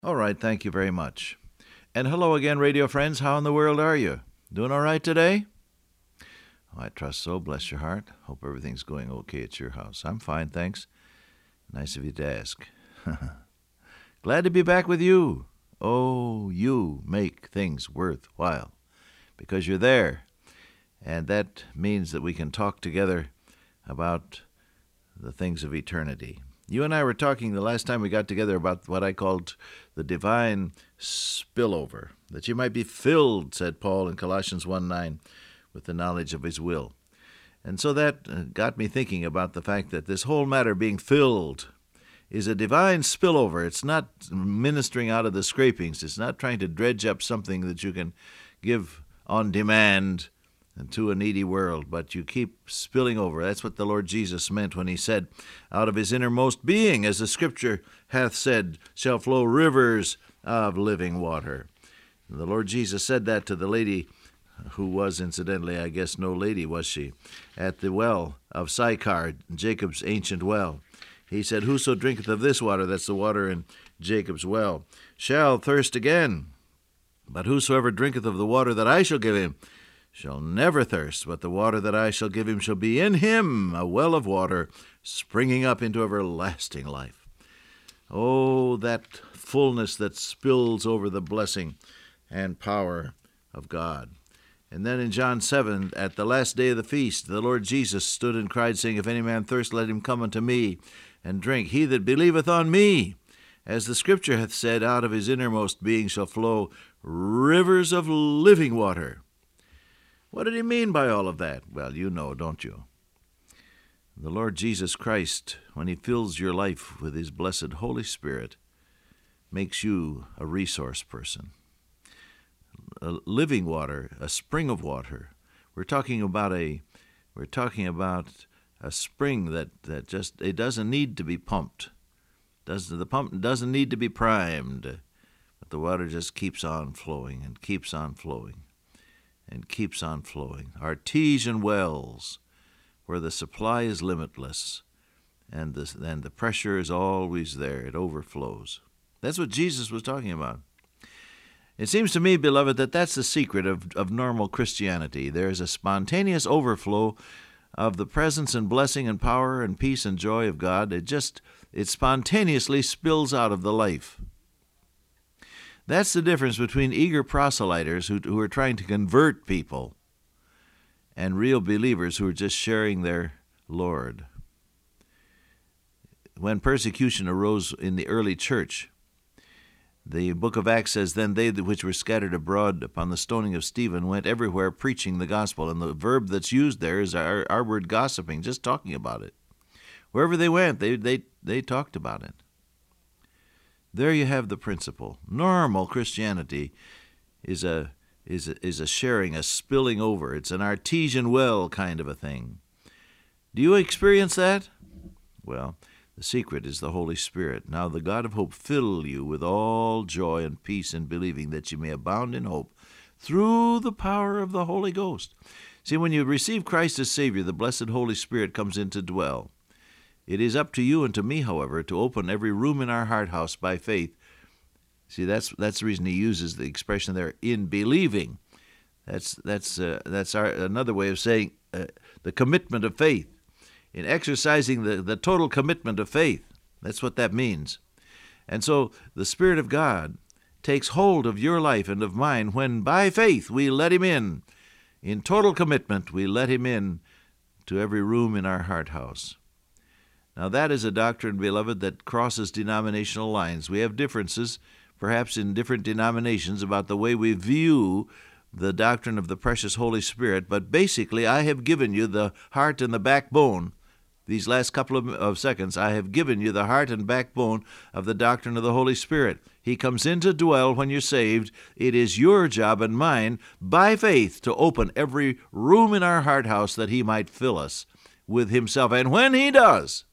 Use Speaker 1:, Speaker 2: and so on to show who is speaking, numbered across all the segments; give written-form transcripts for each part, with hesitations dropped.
Speaker 1: All right, thank you very much. And hello again, radio friends. How in the world are you? Doing all right today? Oh, I trust so. Bless your heart. Hope everything's going okay at your house. I'm fine, thanks. Nice of you to ask. Glad to be back with you. Oh, you make things worthwhile because you're there. And that means that we can talk together about the things of eternity. You and I were talking the last time we got together about what I called the divine spillover, that you might be filled, said Paul in Colossians 1:9, with the knowledge of his will. And so that got me thinking about the fact that this whole matter being filled is a divine spillover. It's not ministering out of the scrapings. It's not trying to dredge up something that you can give on demand to a needy world, but you keep spilling over. That's what the Lord Jesus meant when he said, out of his innermost being, as the Scripture hath said, shall flow rivers of living water. And the Lord Jesus said that to the lady who was, incidentally, I guess no lady was she, at the well of Sychar, Jacob's ancient well. He said, whoso drinketh of this water, that's the water in Jacob's well, shall thirst again. But whosoever drinketh of the water that I shall give him shall never thirst, but the water that I shall give him shall be in him a well of water springing up into everlasting life. Oh, that fullness that spills over the blessing and power of God. And then in John 7, at the last day of the feast, the Lord Jesus stood and cried, saying, if any man thirst, let him come unto me and drink. He that believeth on me, as the Scripture hath said, out of his innermost being shall flow rivers of living water. What did he mean by all of that? Well, you know, don't you? The Lord Jesus Christ, when he fills your life with his blessed Holy Spirit, makes you a resource person. A living water, a spring of water. We're talking about a spring that just, it doesn't need to be pumped. The pump doesn't need to be primed, but the water just keeps on flowing and keeps on flowing and keeps on flowing. Artesian wells where the supply is limitless and the pressure is always there. It overflows. That's what Jesus was talking about. It seems to me, beloved, that that's the secret of normal Christianity. There is a spontaneous overflow of the presence and blessing and power and peace and joy of God. It spontaneously spills out of the life. That's the difference between eager proselyters who are trying to convert people and real believers who are just sharing their Lord. When persecution arose in the early church, the book of Acts says, then they which were scattered abroad upon the stoning of Stephen went everywhere preaching the gospel. And the verb that's used there is our word gossiping, just talking about it. Wherever they went, they talked about it. There you have the principle. Normal Christianity is a sharing, a spilling over. It's an artesian well kind of a thing. Do you experience that? Well, the secret is the Holy Spirit. Now the God of hope fill you with all joy and peace in believing, that you may abound in hope through the power of the Holy Ghost. See, when you receive Christ as Savior, the blessed Holy Spirit comes in to dwell. It is up to you and to me, however, to open every room in our heart house by faith. See, that's the reason he uses the expression there, in believing. That's another way of saying the commitment of faith. In exercising the total commitment of faith. That's what that means. And so the Spirit of God takes hold of your life and of mine when by faith we let him in. In total commitment, we let him in to every room in our heart house. Now that is a doctrine, beloved, that crosses denominational lines. We have differences, perhaps in different denominations, about the way we view the doctrine of the precious Holy Spirit, but basically I have given you the heart and the backbone. These last couple of seconds, I have given you the heart and backbone of the doctrine of the Holy Spirit. He comes in to dwell when you're saved. It is your job and mine, by faith, to open every room in our heart house that he might fill us with himself. And when he does,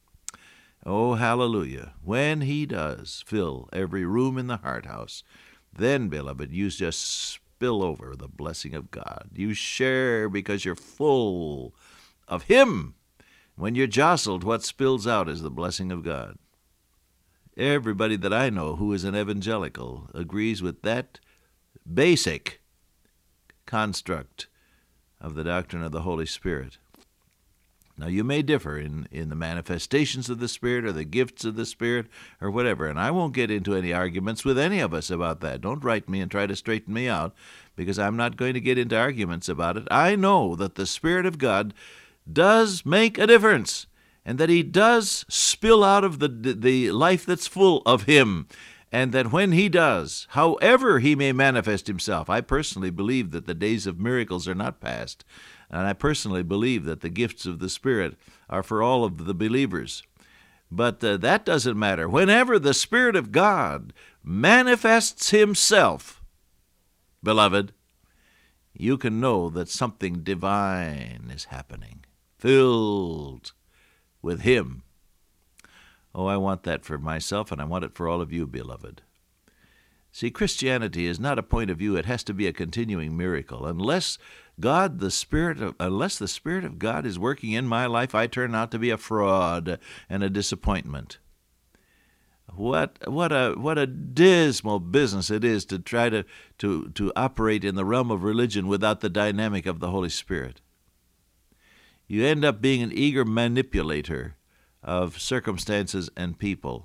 Speaker 1: oh, hallelujah, when he does fill every room in the heart house, then, beloved, you just spill over the blessing of God. You share because you're full of him. When you're jostled, what spills out is the blessing of God. everybody that I know who is an evangelical agrees with that basic construct of the doctrine of the Holy Spirit. Now, you may differ in the manifestations of the Spirit or the gifts of the Spirit or whatever, and I won't get into any arguments with any of us about that. Don't write me and try to straighten me out, because I'm not going to get into arguments about it. I know that the Spirit of God does make a difference, and that He does spill out of the life that's full of Him, and that when He does, however He may manifest Himself, I personally believe that the days of miracles are not past. And I personally believe that the gifts of the Spirit are for all of the believers. But that doesn't matter. Whenever the Spirit of God manifests Himself, beloved, you can know that something divine is happening, filled with Him. Oh, I want that for myself, and I want it for all of you, beloved. See, Christianity is not a point of view. It has to be a continuing miracle. Unless the Spirit of God is working in my life, I turn out to be a fraud and a disappointment. What a dismal business it is to try to operate in the realm of religion without the dynamic of the Holy Spirit. You end up being an eager manipulator of circumstances and people.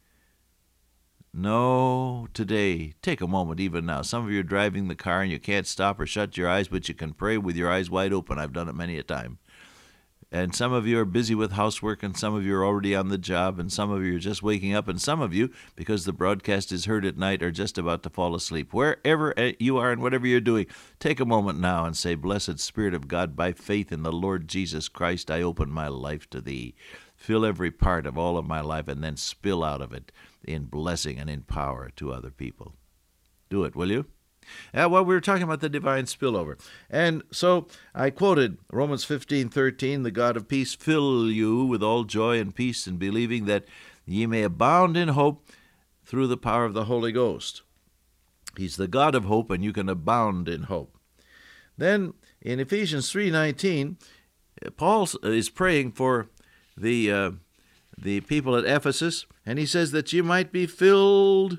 Speaker 1: No, today, take a moment even now. Some of you are driving the car and you can't stop or shut your eyes, but you can pray with your eyes wide open. I've done it many a time. And some of you are busy with housework, and some of you are already on the job, and some of you are just waking up, and some of you, because the broadcast is heard at night, are just about to fall asleep. Wherever you are and whatever you're doing, take a moment now and say, "Blessed Spirit of God, by faith in the Lord Jesus Christ, I open my life to Thee. Fill every part of all of my life, and then spill out of it in blessing and in power to other people." Do it, will you? Well, we were talking about the divine spillover. And so I quoted Romans 15:13, "The God of peace fill you with all joy and peace in believing, that ye may abound in hope through the power of the Holy Ghost." He's the God of hope, and you can abound in hope. Then in Ephesians 3:19, Paul is praying for the people at Ephesus, and he says that you might be filled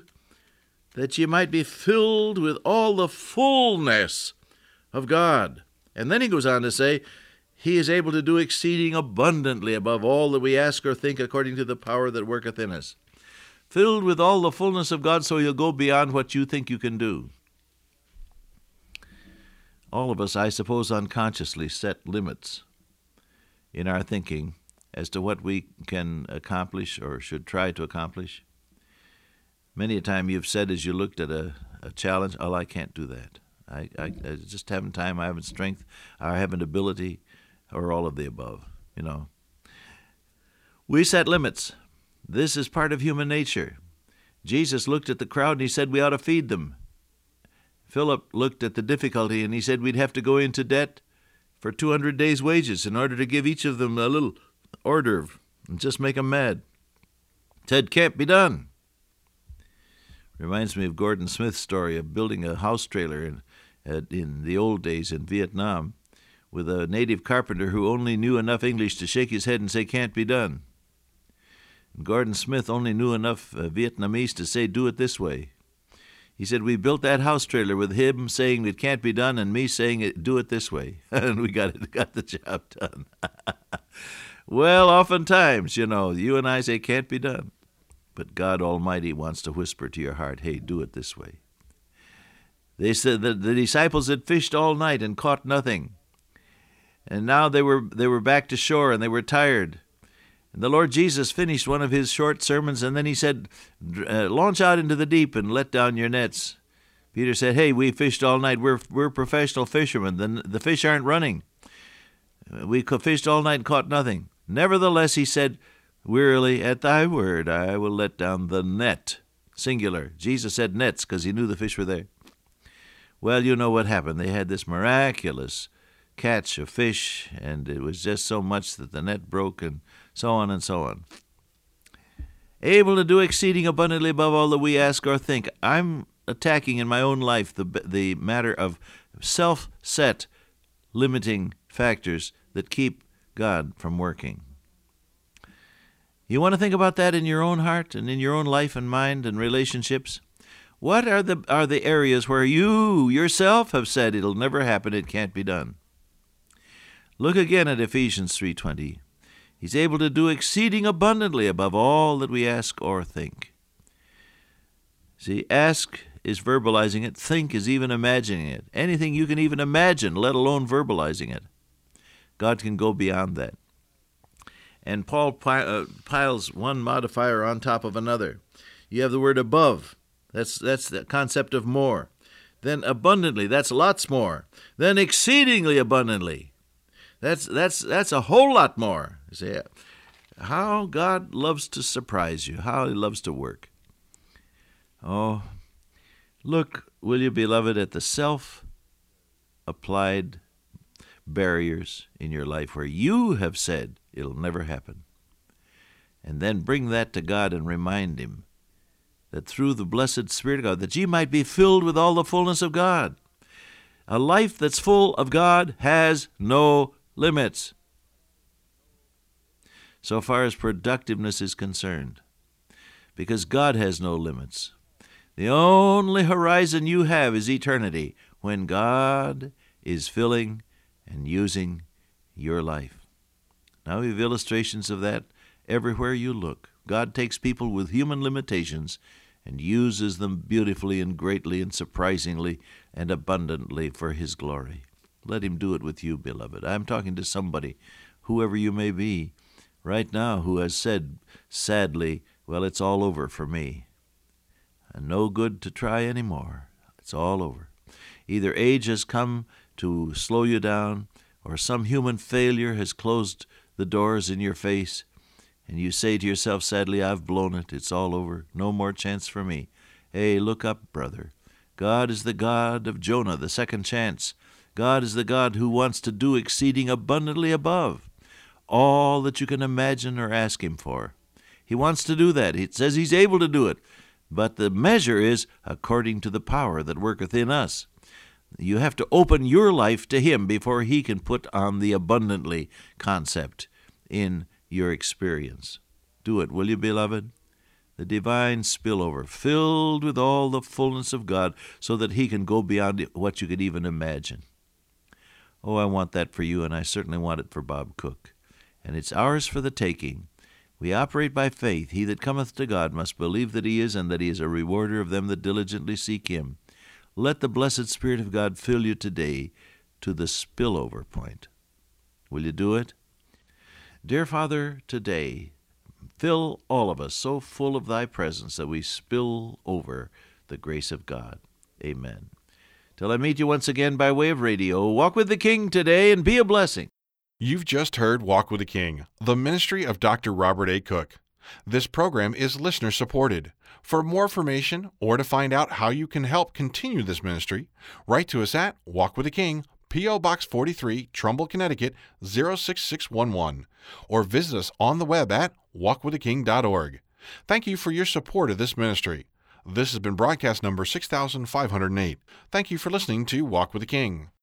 Speaker 1: with all the fullness of God. And then he goes on to say, He is able to do exceeding abundantly above all that we ask or think, according to the power that worketh in us. Filled with all the fullness of God, so you'll go beyond what you think you can do. All of us, I suppose, unconsciously set limits in our thinking as to what we can accomplish or should try to accomplish. Many a time you've said, as you looked at a challenge, "Oh, I can't do that. I just haven't time, I haven't strength, I haven't ability," or all of the above, We set limits. This is part of human nature. Jesus looked at the crowd and He said we ought to feed them. Philip looked at the difficulty and he said we'd have to go into debt for 200 days' wages in order to give each of them a little hors d'oeuvre and just make them mad. Said, "Can't be done." Reminds me of Gordon Smith's story of building a house trailer in the old days in Vietnam with a native carpenter who only knew enough English to shake his head and say, "Can't be done." And Gordon Smith only knew enough Vietnamese to say, "Do it this way." He said, "We built that house trailer with him saying it can't be done and me saying do it this way." And we got the job done. Well, oftentimes, you and I say can't be done. But God Almighty wants to whisper to your heart, "Hey, do it this way." They said that the disciples had fished all night and caught nothing. And now they were back to shore and they were tired. And the Lord Jesus finished one of His short sermons, and then He said, "Launch out into the deep and let down your nets." Peter said, "Hey, we fished all night. We're professional fishermen. The fish aren't running. We fished all night and caught nothing." Nevertheless, He said, "Wearily, at Thy word, I will let down the net." Singular. Jesus said nets because He knew the fish were there. Well, you know what happened. They had this miraculous catch of fish, and it was just so much that the net broke, and so on and so on. Able to do exceeding abundantly above all that we ask or think. I'm attacking in my own life the matter of self-set limiting factors that keep God from working. You want to think about that in your own heart and in your own life and mind and relationships? What are the areas where you yourself have said it'll never happen, it can't be done? Look again at Ephesians 3:20. He's able to do exceeding abundantly above all that we ask or think. See, ask is verbalizing it. Think is even imagining it. Anything you can even imagine, let alone verbalizing it. God can go beyond that. And Paul piles one modifier on top of another. You have the word above. That's the concept of more. Then abundantly, that's lots more. Then exceedingly abundantly. That's a whole lot more. You see, how God loves to surprise you, how He loves to work. Oh, look, will you, beloved, at the self-applied barriers in your life where you have said it'll never happen. And then bring that to God and remind Him that through the blessed Spirit of God, that ye might be filled with all the fullness of God. A life that's full of God has no limits, so far as productiveness is concerned, because God has no limits. The only horizon you have is eternity, when God is filling and using your life. Now we have illustrations of that everywhere you look. God takes people with human limitations and uses them beautifully and greatly and surprisingly and abundantly for His glory. Let Him do it with you, beloved. I'm talking to somebody, whoever you may be, right now, who has said, sadly, well, it's all over for me. And no good to try anymore. It's all over. Either age has come to slow you down, or some human failure has closed the doors in your face, and you say to yourself, sadly, I've blown it. It's all over. No more chance for me. Hey, look up, brother. God is the God of Jonah, the second chance. God is the God who wants to do exceeding abundantly above all that you can imagine or ask Him for. He wants to do that. It says He's able to do it. But the measure is according to the power that worketh in us. You have to open your life to Him before He can put on the abundantly concept in your experience. Do it, will you, beloved? The divine spillover, filled with all the fullness of God, so that He can go beyond what you could even imagine. Oh, I want that for you, and I certainly want it for Bob Cook. And it's ours for the taking. We operate by faith. He that cometh to God must believe that He is, and that He is a rewarder of them that diligently seek Him. Let the blessed Spirit of God fill you today to the spillover point. Will you do it? Dear Father, today, fill all of us so full of Thy presence that we spill over the grace of God. Amen. Till I meet you once again by way of radio, walk with the King today and be a blessing.
Speaker 2: You've just heard Walk with the King, the ministry of Dr. Robert A. Cook. This program is listener-supported. For more information or to find out how you can help continue this ministry, write to us at Walk with the King, P.O. Box 43, Trumbull, Connecticut, 06611, or visit us on the web at walkwiththeking.org. Thank you for your support of this ministry. This has been broadcast number 6508. Thank you for listening to Walk with the King.